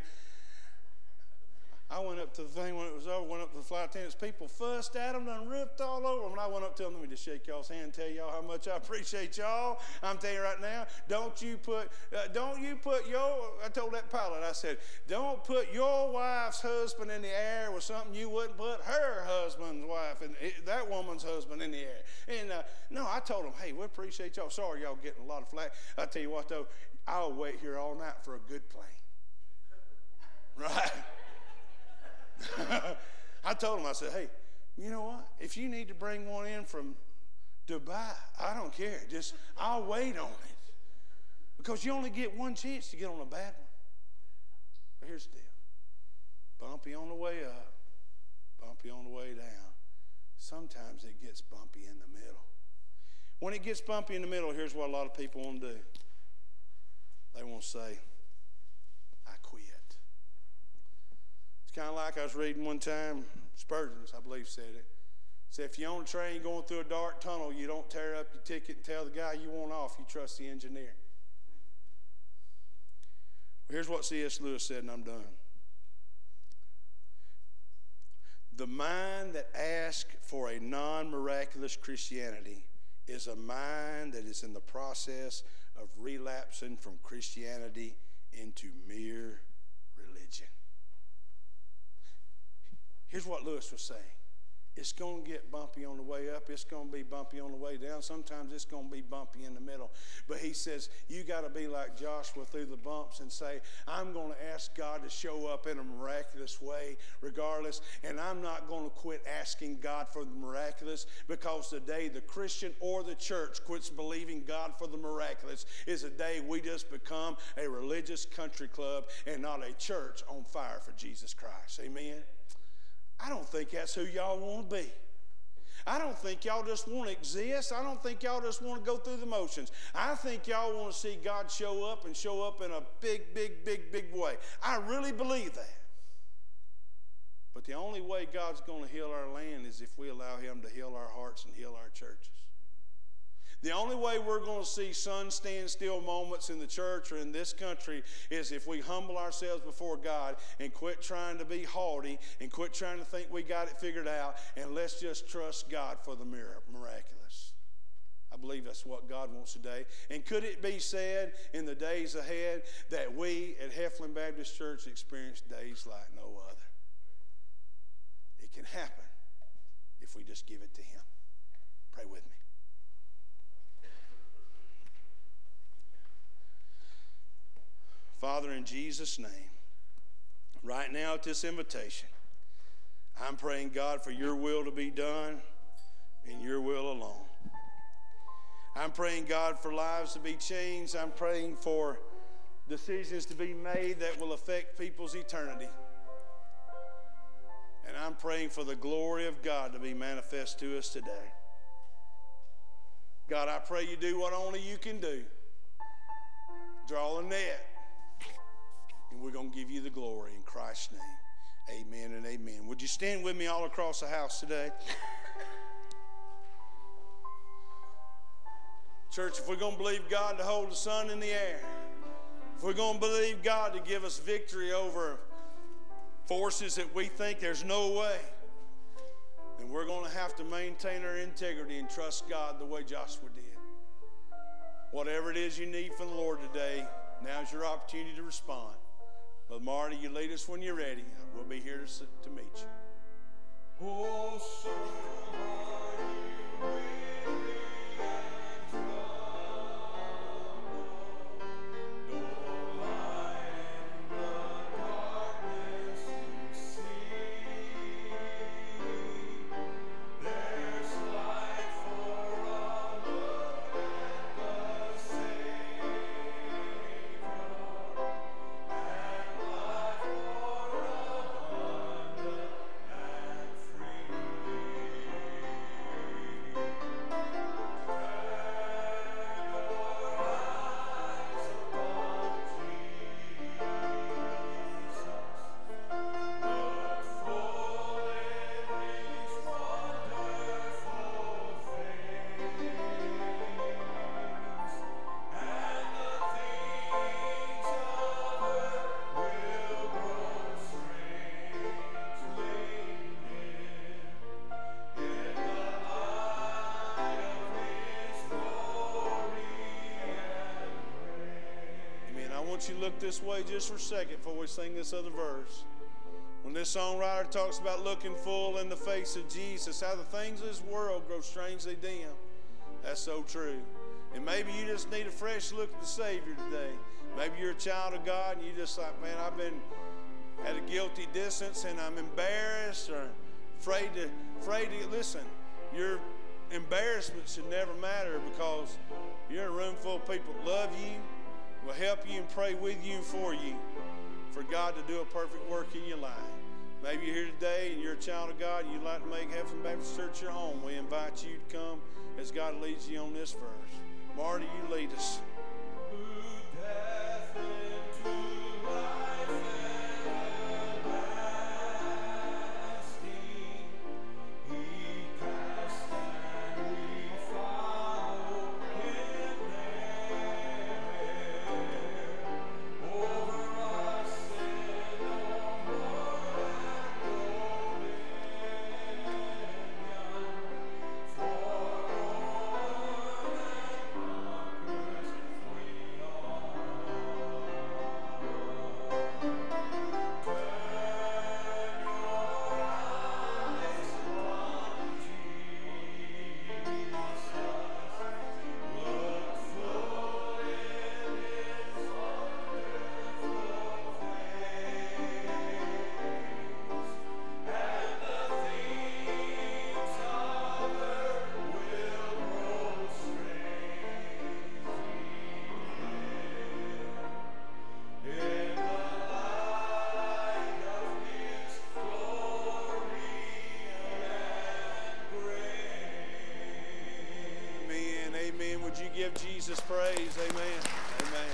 I went up to the thing when it was over, went up to the flight attendants. People fussed at them, done ripped all over them. And I went up to them, let me just shake y'all's hand and tell y'all how much I appreciate y'all. I'm telling you right now, don't you put your, I told that pilot, I said, don't put your wife's husband in the air with something you wouldn't put her husband's wife and that woman's husband in the air. And no, I told them, hey, we appreciate y'all. Sorry y'all getting a lot of flack. I tell you what though, I'll wait here all night for a good plane. Right? I told him, I said, hey, you know what? If you need to bring one in from Dubai, I don't care. Just, I'll wait on it. Because you only get one chance to get on a bad one. But here's the deal. Bumpy on the way up, bumpy on the way down. Sometimes it gets bumpy in the middle. When it gets bumpy in the middle, here's what a lot of people want to do. They want to say, I quit. It's kind of like I was reading one time, Spurgeon, I believe, said it. Said, if you're on a train going through a dark tunnel, you don't tear up your ticket and tell the guy you want off. You trust the engineer. Well, here's what C.S. Lewis said, and I'm done. The mind that asks for a non-miraculous Christianity is a mind that is in the process of relapsing from Christianity into mere religion. Here's what Lewis was saying. It's going to get bumpy on the way up. It's going to be bumpy on the way down. Sometimes it's going to be bumpy in the middle. But he says, you got to be like Joshua through the bumps and say, I'm going to ask God to show up in a miraculous way regardless. And I'm not going to quit asking God for the miraculous, because the day the Christian or the church quits believing God for the miraculous is a day we just become a religious country club and not a church on fire for Jesus Christ. Amen? I don't think that's who y'all want to be. I don't think y'all just want to exist. I don't think y'all just want to go through the motions. I think y'all want to see God show up and show up in a big, big, big, big way. I really believe that. But the only way God's going to heal our land is if we allow Him to heal our hearts and heal our churches. The only way we're going to see sun stand still moments in the church or in this country is if we humble ourselves before God and quit trying to be haughty and quit trying to think we got it figured out, and let's just trust God for the miraculous. I believe that's what God wants today. And could it be said in the days ahead that we at Heflin Baptist Church experience days like no other? It can happen if we just give it to Him. Pray with me. Father, in Jesus' name, right now at this invitation, I'm praying, God, for your will to be done and your will alone. I'm praying, God, for lives to be changed. I'm praying for decisions to be made that will affect people's eternity. And I'm praying for the glory of God to be manifest to us today. God, I pray you do what only you can do. Draw a net. And we're going to give you the glory in Christ's name. Amen and amen. Would you stand with me all across the house today? Church, if we're going to believe God to hold the sun in the air, if we're going to believe God to give us victory over forces that we think there's no way, then we're going to have to maintain our integrity and trust God the way Joshua did. Whatever it is you need from the Lord today, now's your opportunity to respond. Brother Marty, you lead us when you're ready. We'll be here to meet you. Oh, so are you weary and troubled? No light in the darkness you see. There's light for all look at the Savior, and life more abundant and free. You look this way just for a second before we sing this other verse. When this songwriter talks about looking full in the face of Jesus, how the things of this world grow strangely dim. That's so true. And maybe you just need a fresh look at the Savior today. Maybe you're a child of God and you just like, man, I've been at a guilty distance and I'm embarrassed or afraid to listen. Your embarrassment should never matter because you're in a room full of people that love you, will help you and pray with you and for you, for God to do a perfect work in your life. Maybe you're here today and you're a child of God and you'd like to make Heaven Baptist Church your home. We invite you to come as God leads you on this verse. Marty, you lead us. Give Jesus praise. Amen. Amen.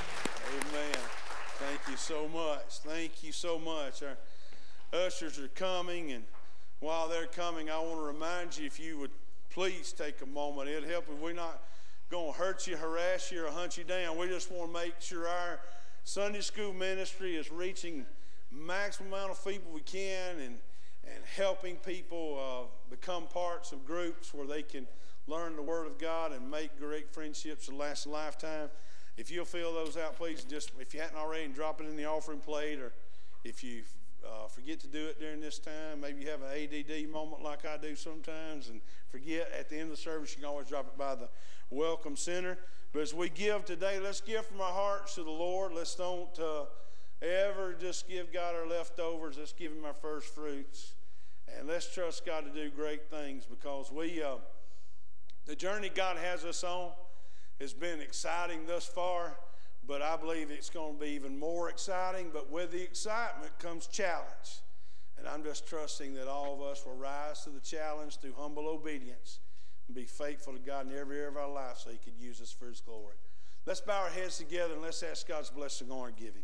Amen. Thank you so much. Thank you so much. Our ushers are coming, and while they're coming, I want to remind you, if you would please take a moment. It'll help if we're not going to hurt you, harass you, or hunt you down. We just want to make sure our Sunday school ministry is reaching maximum amount of people we can and helping people become parts of groups where they can learn the Word of God and make great friendships that last a lifetime. If you'll fill those out, please, just if you hadn't already, drop it in the offering plate, or if you forget to do it during this time, maybe you have an ADD moment like I do sometimes and forget, at the end of the service, you can always drop it by the Welcome Center. But as we give today, let's give from our hearts to the Lord. Let's don't ever just give God our leftovers. Let's give Him our first fruits. And let's trust God to do great things, because the journey God has us on has been exciting thus far, but I believe it's going to be even more exciting. But with the excitement comes challenge. And I'm just trusting that all of us will rise to the challenge through humble obedience and be faithful to God in every area of our life so He could use us for His glory. Let's bow our heads together and let's ask God's blessing on our giving.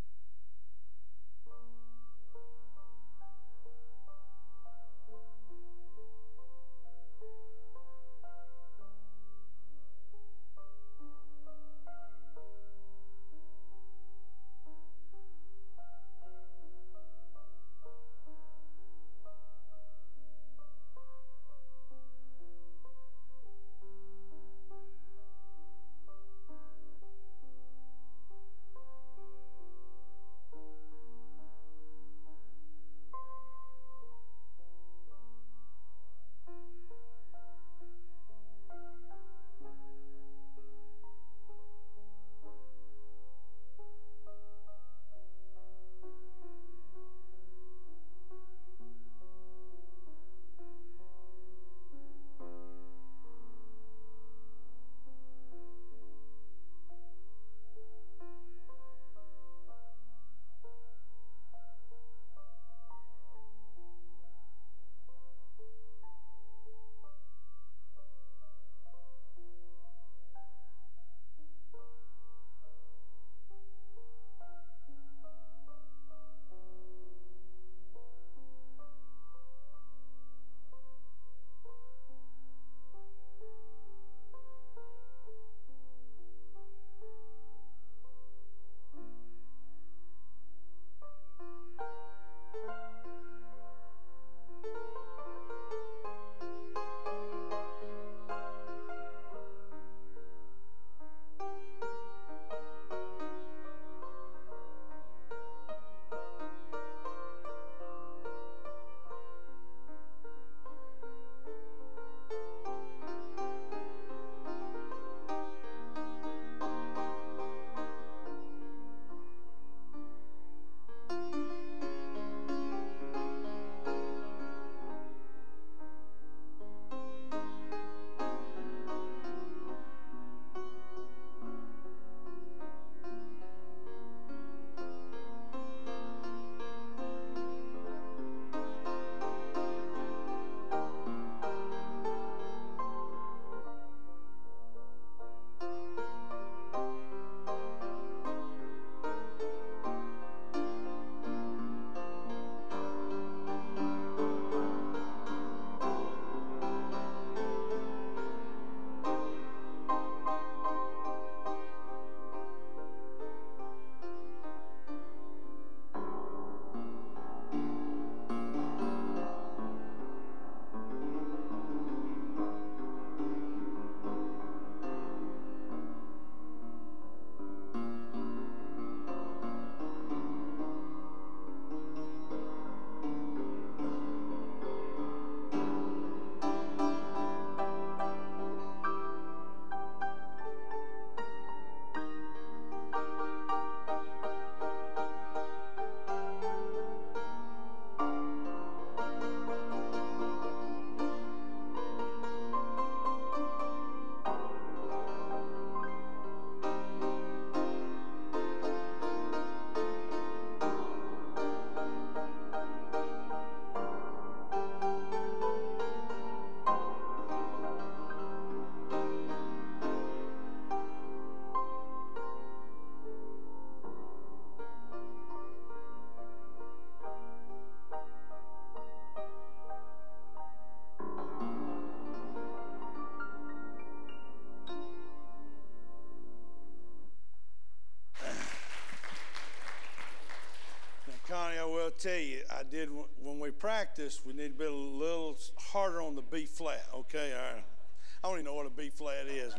Connie, I will tell you, when we practice, we need to be a little harder on the B flat, okay? I don't even know what a B flat is.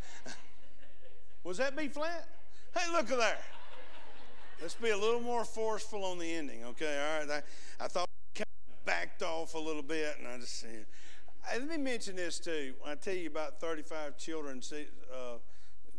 Was that B flat? Hey, look at there. Let's be a little more forceful on the ending, okay? All right. I thought we kind of backed off a little bit, and I just let me mention this too. When I tell you about 35 children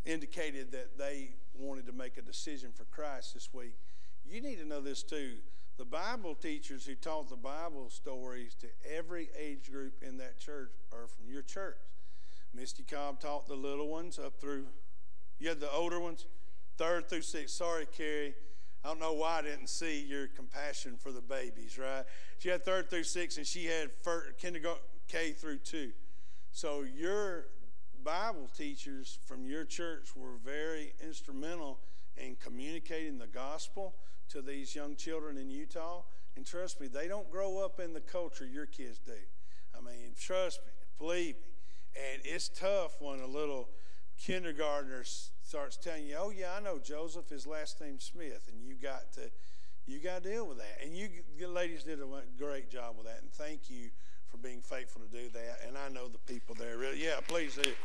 indicated that they wanted to make a decision for Christ this week, you need to know this too. the Bible teachers who taught the Bible stories to every age group in that church are from your church. Misty Cobb taught the little ones up through, you had the older ones, 3rd through 6th. Sorry, Carrie. I don't know why I didn't see your compassion for the babies, right? She had 3rd through 6th, and she had kindergarten K through 2. So your Bible teachers from your church were very instrumental in communicating the gospel to these young children in Utah. And trust me, they don't grow up in the culture your kids do. I mean, trust me, believe me. And it's tough when a little kindergartner starts telling you, oh yeah, I know Joseph, his last name's Smith, and you got to deal with that. And you ladies did a great job with that, and thank you for being faithful to do that. And I know the people there really, yeah, please do.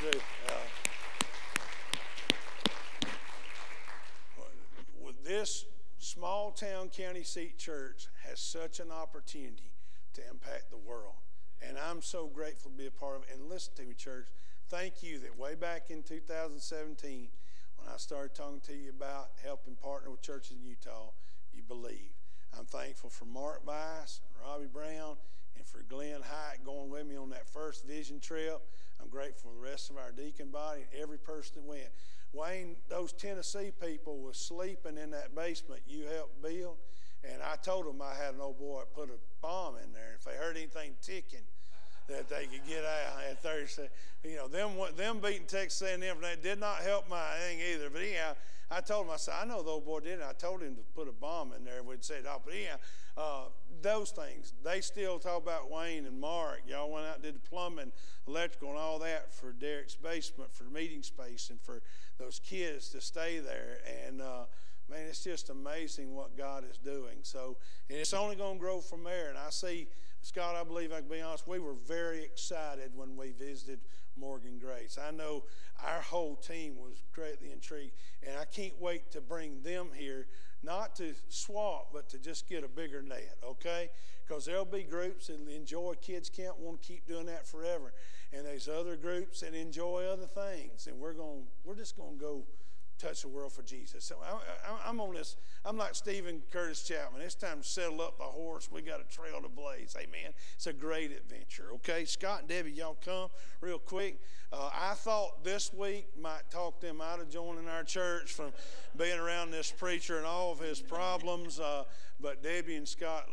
This small town county seat church has such an opportunity to impact the world. And I'm so grateful to be a part of it. And listen to me, church, thank you that way back in 2017, when I started talking to you about helping partner with churches in Utah, you believed. I'm thankful for Mark Weiss and Robbie Brown and for Glenn Hyatt going with me on that first vision trip. I'm grateful for the rest of our deacon body and every person that went. Wayne, those Tennessee people was sleeping in that basement you helped build, and I told them I had an old boy put a bomb in there. If they heard anything ticking, that they could get out. And Thursday, you know, them beating Texas A&M, that did not help my thing either. But anyhow, I told him, I said, I know the old boy did it. I told him to put a bomb in there. We'd said, oh, but anyhow, those things, they still talk about Wayne and Mark. Y'all went out and did the plumbing, electrical, and all that for Derek's basement, for meeting space, and for those kids to stay there. And, man, it's just amazing what God is doing. So, and it's only going to grow from there. And I see, Scott, I believe I can be honest, we were very excited when we visited Morgan Grace. I know our whole team was greatly intrigued, and I can't wait to bring them here, not to swap, but to just get a bigger net, okay? Because there'll be groups that enjoy kids camp, want to keep doing that forever. And there's other groups that enjoy other things, and we're just going to go touch the world for Jesus. So I'm on this. I'm like Stephen Curtis Chapman. It's time to settle up the horse. We got a trail to blaze. Amen. It's a great adventure. Okay, Scott and Debbie, y'all come real quick. I thought this week might talk them out of joining our church from being around this preacher and all of his problems. But Debbie and Scott,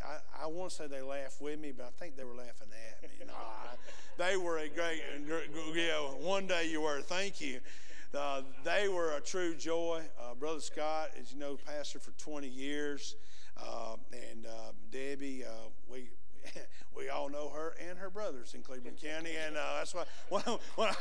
I want to say they laughed with me, but I think they were laughing at me. No, they were a great, yeah, one day you were. Thank you. They were a true joy. Brother Scott, as you know, pastor for 20 years. And Debbie, we all know her and her brothers in Cleveland County. And that's why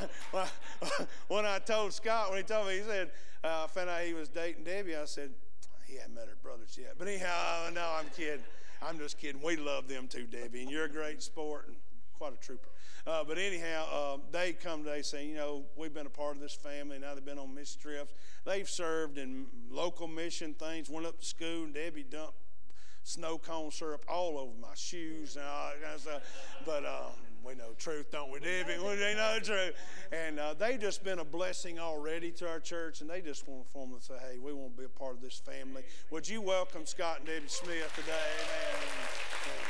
when I told Scott, when he told me, he said, I found out he was dating Debbie, I said, he hadn't met her brothers yet. But anyhow, no, I'm kidding. I'm just kidding. We love them too, Debbie. And you're a great sport and quite a trooper. But anyhow, they come today saying, you know, we've been a part of this family. Now they've been on mission trips. They've served in local mission things, went up to school, and Debbie dumped snow cone syrup all over my shoes and all that kind of stuff. But we know truth, don't we, Debbie? We know the truth. And they've just been a blessing already to our church, and they just want to form and say, hey, we want to be a part of this family. Would you welcome Scott and Debbie Smith today? Amen. Amen.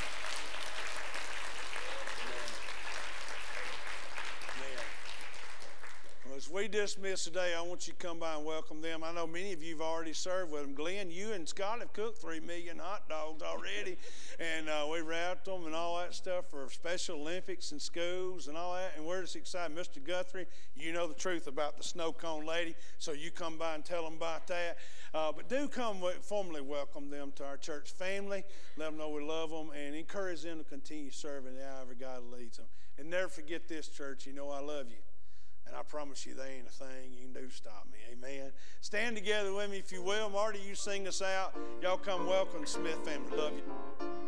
As we dismiss today, I want you to come by and welcome them. I know many of you have already served with them. Glenn, you and Scott have cooked 3 million hot dogs already, and we wrapped them and all that stuff for Special Olympics and schools and all that, and we're just excited. Mr. Guthrie, you know the truth about the snow cone lady, so you come by and tell them about that. But do come formally welcome them to our church family. Let them know we love them and encourage them to continue serving however God leads them. And never forget this, church, you know I love you. And I promise you, there ain't a thing you can do to stop me. Amen. Stand together with me, if you will. Marty, you sing us out. Y'all come welcome Smith family. Love you.